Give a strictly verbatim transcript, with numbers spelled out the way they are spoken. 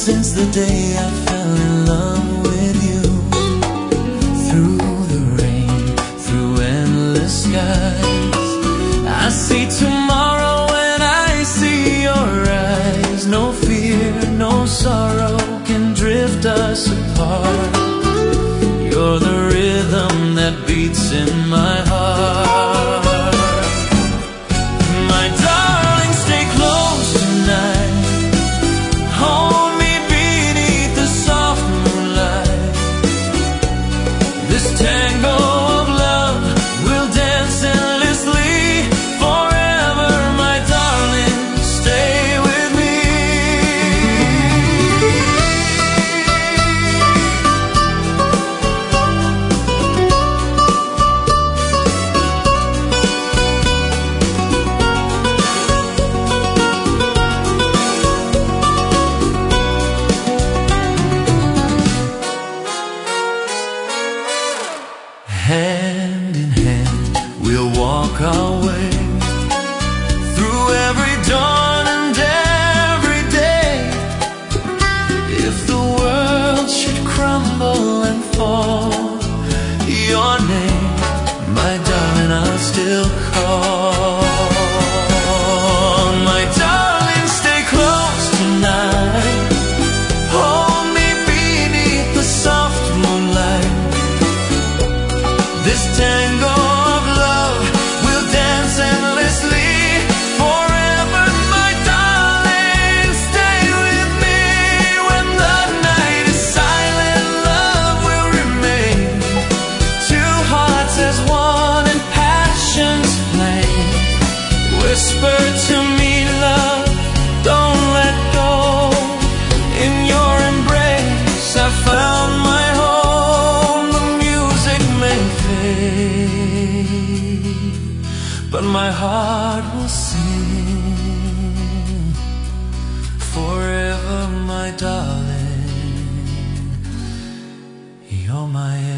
since the day I fell in love with you. Through the rain, through endless skies, I see tomorrow when I see your eyes. No fear, no sorrow can drift us apart. You're the rhythm that beats in my heart. My darling, stay close tonight. Hold me beneath the soft moonlight. This tango of love will dance endlessly forever, my darling, stay with me. Hand in hand, we'll walk our way through every dawn and every day. If the world should crumble and fall, your name, my darling, I'll still call. My darling, stay close tonight. Hold me beneath the soft moonlight. This tango of love will dance endlessly forever, my darling, stay with me. When the night is silent, love will remain. Two hearts as one and passions flame. Whisper to me, love, don't let go. In your embrace I found my home. The music may fade, but my heart will sing forever, my darling. You're my